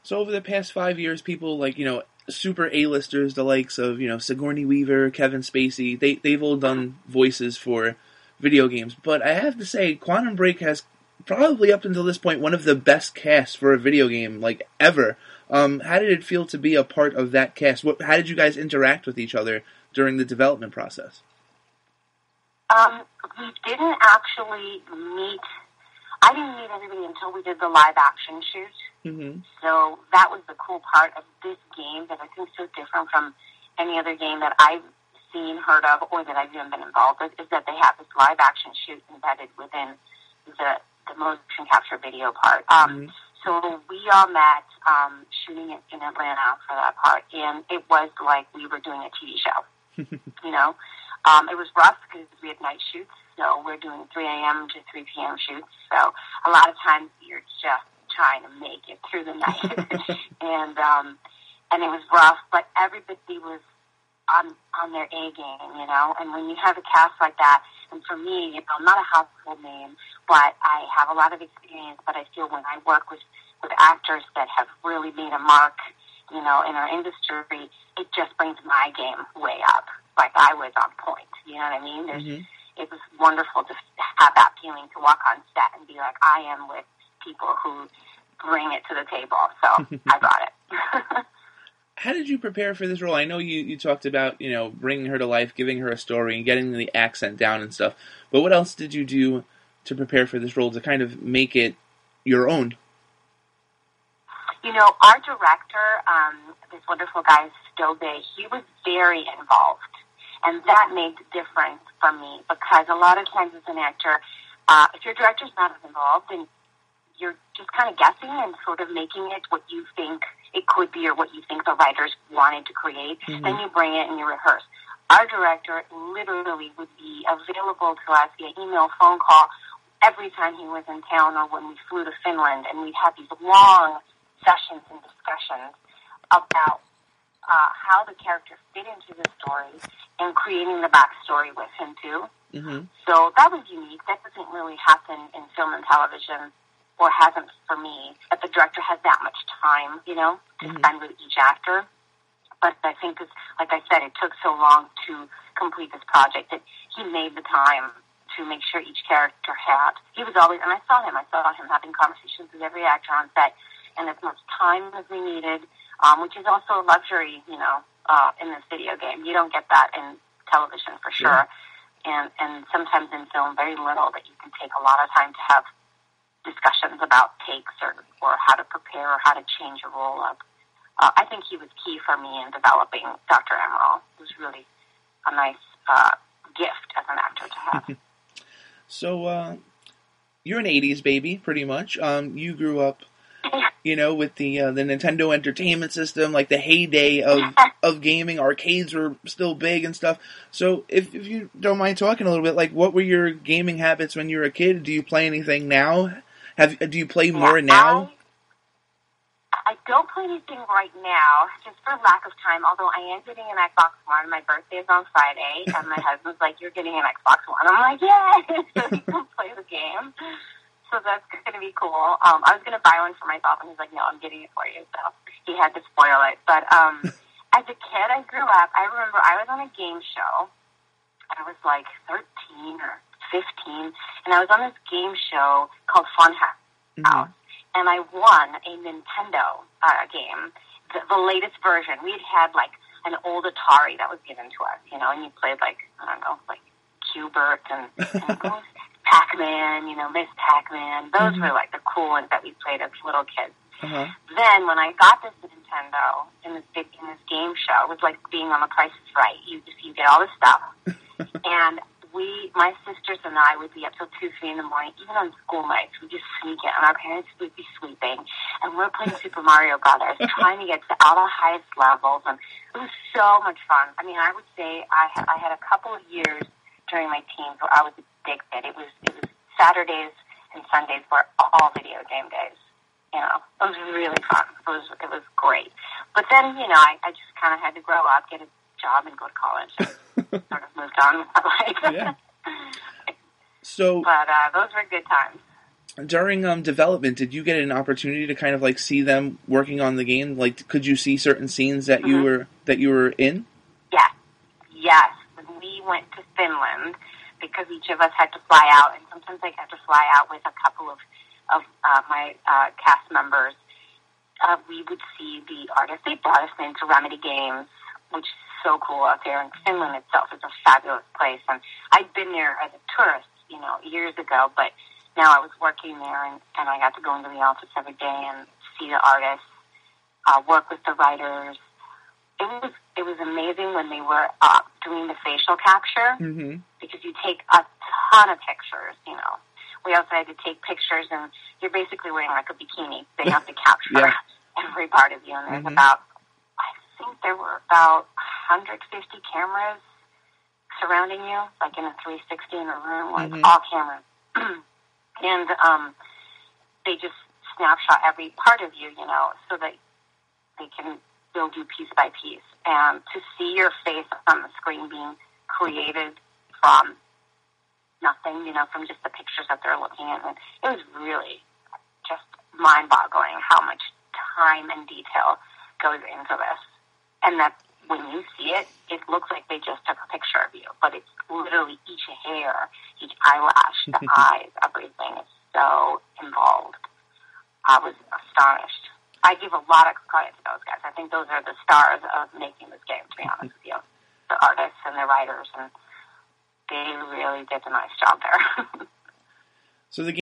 So over the past 5 years, people like, super A-listers, the likes of, Sigourney Weaver, Kevin Spacey, they've all done voices for video games. But I have to say, Quantum Break has probably up until this point one of the best casts for a video game, like, ever. How did it feel to be a part of that cast? How did you guys interact with each other during the development process? We didn't actually meet. I didn't meet everybody until we did the live action shoot. Mm-hmm. So that was the cool part of this game that I think is so different from any other game that I've seen, heard of, or that I've even been involved with, is that they have this live action shoot embedded within the motion capture video part. So we all met shooting it in Atlanta for that part, and it was like we were doing a TV show. It was rough because we had night shoots, so we're doing 3 a.m. to 3 p.m. shoots. So a lot of times you're just trying to make it through the night, and it was rough. But everybody was on their A game, And when you have a cast like that, and for me, I'm not a household name, but I have a lot of experience. But I feel when I work with actors that have really made a mark, in our industry, it just brings my game way up. Like I was on point. You know what I mean? It was wonderful to have that feeling to walk on set and be like, I am with people who bring it to the table. So I brought it. How did you prepare for this role? I know you talked about, bringing her to life, giving her a story, and getting the accent down and stuff. But what else did you do to prepare for this role to kind of make it your own? Our director, this wonderful guy, Stowe Bay, he was very involved. And that made the difference for me because a lot of times as an actor, if your director's not as involved, then you're just kind of guessing and sort of making it what you think it could be or what you think the writers wanted to create. Then you bring it and you rehearse. Our director literally would be available to us via email, phone call, every time he was in town or when we flew to Finland, and we'd have these long sessions and discussions about how the character fit into the story and creating the backstory with him too. So that was unique. That doesn't really happen in film and television, or hasn't for me, that the director has that much time, to spend with each actor. But I think, like I said, it took so long to complete this project that he made the time to make sure each character had. He was always, and I saw him having conversations with every actor on set, and as much time as we needed, which is also a luxury, in this video game. You don't get that in television for sure. And sometimes in film, very little that you can take a lot of time to have discussions about takes or how to prepare or how to change a role up. I think he was key for me in developing Dr. Emerald. It was really a nice gift as an actor to have. So, you're an 80s baby, pretty much. You grew up, with the Nintendo Entertainment System, like the heyday of gaming. Arcades were still big and stuff. So, if you don't mind talking a little bit, like, what were your gaming habits when you were a kid? Do you play anything now? Do you play more now? I don't play anything right now, just for lack of time, although I am getting an Xbox One. My birthday is on Friday, and my husband's like, you're getting an Xbox One. I'm like, yay! So he can play the game. So that's going to be cool. I was going to buy one for myself, and he's like, no, I'm getting it for you. So he had to spoil it. But as a kid, I grew up. I remember I was on a game show. I was like 13 or 15, and I was on this game show called Funhouse. And I won a Nintendo game, the latest version. We'd had like an old Atari that was given to us, and you played like Q*bert and Pac-Man, Miss Pac-Man. Those were like the cool ones that we played as little kids. Then when I got this Nintendo in this game show, it was like being on The Price is Right. You get all this stuff, and my sisters and I would be up till 2, 3 in the morning, even on school nights. We'd just sneak in, and our parents would be sleeping, and we're playing Super Mario Brothers, trying to get to all the highest levels, and it was so much fun. I mean, I would say I had a couple of years during my teens where I was addicted. It was Saturdays and Sundays were all video game days. It was really fun. It was great. But then, I just kind of had to grow up, get a job, and go to college. And sort of moved on with my life. Yeah. So, but those were good times. During development, did you get an opportunity to kind of like see them working on the game? Like, could you see certain scenes that you were in? Yes, yes. We went to Finland because each of us had to fly out, and sometimes I had to fly out with a couple of my cast members. We would see the artists. They brought us into Remedy Games, which is so cool out there. And Finland itself is a fabulous place. And I'd been there as a tourist, years ago, but now I was working there, and I got to go into the office every day and see the artists, work with the writers. It was amazing when they were doing the facial capture, because you take a ton of pictures, We also had to take pictures, and you're basically wearing like a bikini. They have to capture every part of you, and there's I think there were about 150 cameras surrounding you, like in a 360 in a room, like all cameras. And they just snapshot every part of you, so that they can build you piece by piece. And to see your face on the screen being created from nothing, from just the pictures that they're looking at, and it was really just mind-boggling how much time and detail goes into this. And that when you see it, it looks like they just took a picture of you, but it's literally each hair, each eyelash, the eyes, everything is so involved. I was astonished. I give a lot of credit to those guys. I think those are the stars of making this game, to be honest with you. The artists and the writers, and they really did a nice job there. So the